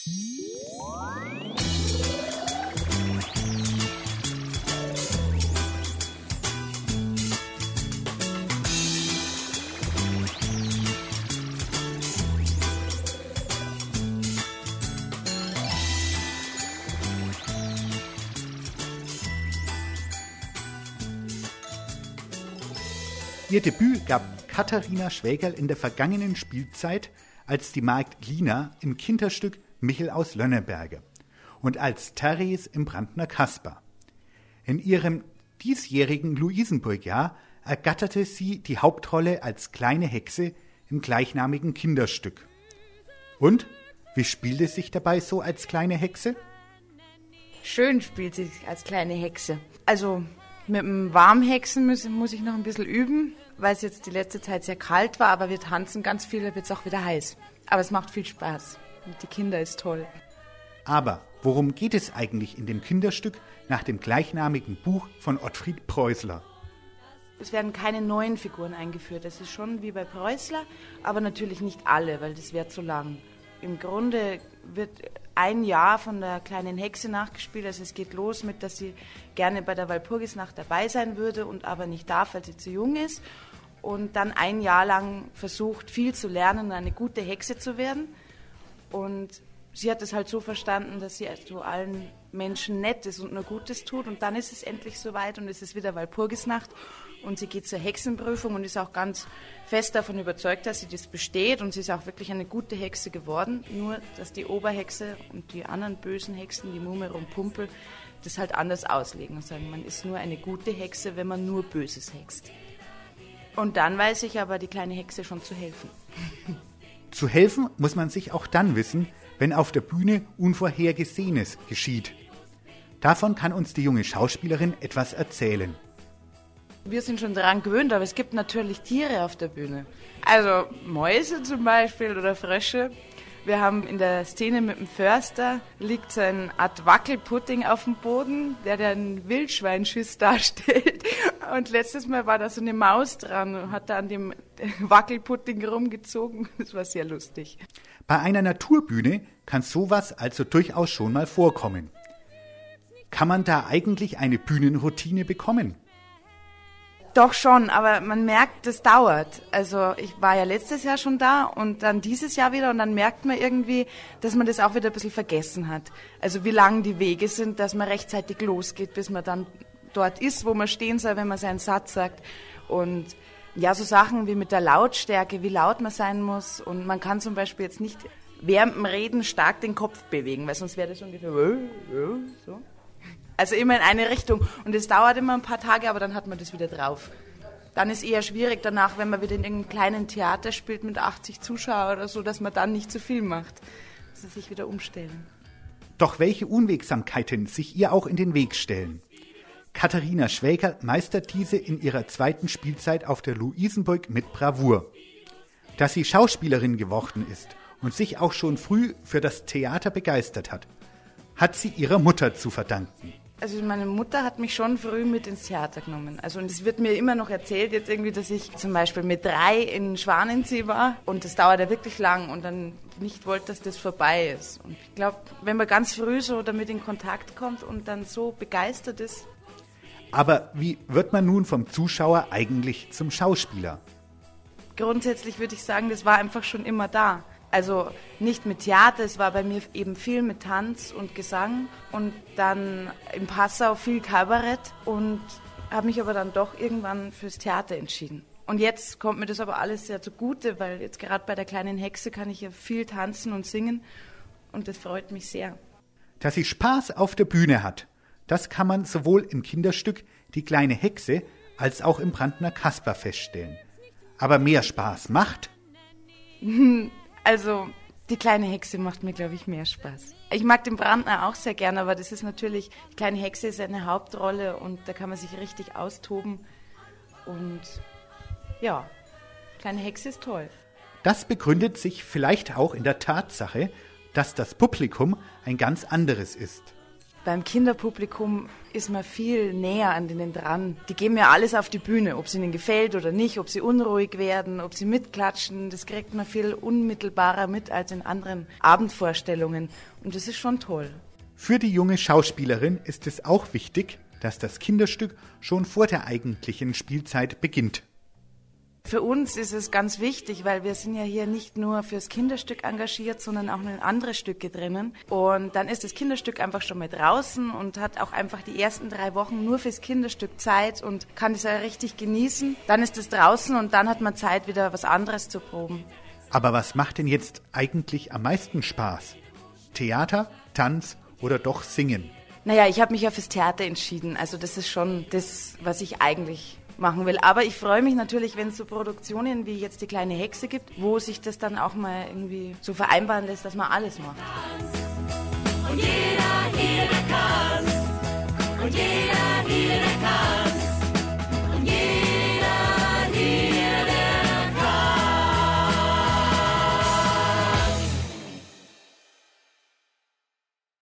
Ihr Debüt gab Katharina Schwägerl in der vergangenen Spielzeit als die Magd Lina im Kinderstück Michel aus Lönneberge und als Therese im Brandner Kasper. In ihrem diesjährigen Luisenburg-Jahr ergatterte sie die Hauptrolle als kleine Hexe im gleichnamigen Kinderstück. Und, wie spielt es sich dabei so als kleine Hexe? Schön spielt sie sich als kleine Hexe. Also mit dem Warmhexen muss ich noch ein bisschen üben, weil es jetzt die letzte Zeit sehr kalt war, aber wir tanzen ganz viel, da wird es auch wieder heiß. Aber es macht viel Spaß. Und die Kinder ist toll. Aber worum geht es eigentlich in dem Kinderstück nach dem gleichnamigen Buch von Ottfried Preußler? Es werden keine neuen Figuren eingeführt. Das ist schon wie bei Preußler, aber natürlich nicht alle, weil das wäre zu lang. Im Grunde wird ein Jahr von der kleinen Hexe nachgespielt. Also es geht los mit, dass sie gerne bei der Walpurgisnacht dabei sein würde und aber nicht darf, weil sie zu jung ist. Und dann ein Jahr lang versucht, viel zu lernen und eine gute Hexe zu werden. Und sie hat es halt so verstanden, dass sie also allen Menschen Nettes und nur Gutes tut. Und dann ist es endlich soweit und es ist wieder Walpurgisnacht. Und sie geht zur Hexenprüfung und ist auch ganz fest davon überzeugt, dass sie das besteht. Und sie ist auch wirklich eine gute Hexe geworden. Nur, dass die Oberhexe und die anderen bösen Hexen, die Mumel und Pumpel, das halt anders auslegen und sagen, man ist nur eine gute Hexe, wenn man nur Böses hext. Und dann weiß ich aber, die kleine Hexe schon zu helfen. Zu helfen muss man sich auch dann wissen, wenn auf der Bühne Unvorhergesehenes geschieht. Davon kann uns die junge Schauspielerin etwas erzählen. Wir sind schon daran gewöhnt, aber es gibt natürlich Tiere auf der Bühne. Also Mäuse zum Beispiel oder Frösche. Wir haben in der Szene mit dem Förster, liegt so eine Art Wackelpudding auf dem Boden, der einen Wildschweinschiss darstellt. Und letztes Mal war da so eine Maus dran und hat da an dem Wackelpudding rumgezogen. Das war sehr lustig. Bei einer Naturbühne kann sowas also durchaus schon mal vorkommen. Kann man da eigentlich eine Bühnenroutine bekommen? Doch schon, aber man merkt, das dauert. Also ich war ja letztes Jahr schon da und dann dieses Jahr wieder und dann merkt man irgendwie, dass man das auch wieder ein bisschen vergessen hat. Also wie lang die Wege sind, dass man rechtzeitig losgeht, bis man dann dort ist, wo man stehen soll, wenn man seinen Satz sagt. Und ja, so Sachen wie mit der Lautstärke, wie laut man sein muss. Und man kann zum Beispiel jetzt nicht während dem Reden stark den Kopf bewegen, weil sonst wäre das ungefähr so. Also immer in eine Richtung. Und es dauert immer ein paar Tage, aber dann hat man das wieder drauf. Dann ist eher schwierig danach, wenn man wieder in irgendeinem kleinen Theater spielt mit 80 Zuschauern oder so, dass man dann nicht zu viel macht. Dass sie sich wieder umstellen. Doch welche Unwegsamkeiten sich ihr auch in den Weg stellen. Katharina Schwägerl meistert diese in ihrer zweiten Spielzeit auf der Luisenburg mit Bravour. Dass sie Schauspielerin geworden ist und sich auch schon früh für das Theater begeistert hat sie ihrer Mutter zu verdanken. Also meine Mutter hat mich schon früh mit ins Theater genommen. Also und es wird mir immer noch erzählt jetzt irgendwie, dass ich zum Beispiel mit 3 in Schwanensee war und das dauert ja wirklich lang und dann nicht wollte, dass das vorbei ist. Und ich glaube, wenn man ganz früh so damit in Kontakt kommt und dann so begeistert ist. Aber wie wird man nun vom Zuschauer eigentlich zum Schauspieler? Grundsätzlich würde ich sagen, das war einfach schon immer da. Also nicht mit Theater, es war bei mir eben viel mit Tanz und Gesang und dann in Passau viel Kabarett und habe mich aber dann doch irgendwann fürs Theater entschieden. Und jetzt kommt mir das aber alles sehr zugute, weil jetzt gerade bei der kleinen Hexe kann ich ja viel tanzen und singen und das freut mich sehr. Dass sie Spaß auf der Bühne hat, das kann man sowohl im Kinderstück Die kleine Hexe als auch im Brandner Kasper feststellen. Aber mehr Spaß macht? Also, die kleine Hexe macht mir, glaube ich, mehr Spaß. Ich mag den Brandner auch sehr gern, aber das ist natürlich, die kleine Hexe ist eine Hauptrolle und da kann man sich richtig austoben. Und ja, kleine Hexe ist toll. Das begründet sich vielleicht auch in der Tatsache, dass das Publikum ein ganz anderes ist. beim Kinderpublikum ist man viel näher an denen dran. Die geben ja alles auf die Bühne, ob es ihnen gefällt oder nicht, ob sie unruhig werden, ob sie mitklatschen. Das kriegt man viel unmittelbarer mit als in anderen Abendvorstellungen. Und das ist schon toll. Für die junge Schauspielerin ist es auch wichtig, dass das Kinderstück schon vor der eigentlichen Spielzeit beginnt. Für uns ist es ganz wichtig, weil wir sind ja hier nicht nur fürs Kinderstück engagiert, sondern auch in andere Stücke drinnen. Und dann ist das Kinderstück einfach schon mal draußen und hat auch einfach die ersten 3 Wochen nur fürs Kinderstück Zeit und kann es ja richtig genießen. Dann ist es draußen und dann hat man Zeit, wieder was anderes zu proben. Aber was macht denn jetzt eigentlich am meisten Spaß? Theater, Tanz oder doch Singen? Naja, ich habe mich ja fürs Theater entschieden. Also das ist schon das, was ich eigentlich machen will. Aber ich freue mich natürlich, wenn es so Produktionen wie jetzt die kleine Hexe gibt, wo sich das dann auch mal irgendwie so vereinbaren lässt, dass man alles macht. Und jeder hier, der kann. Und jeder hier, der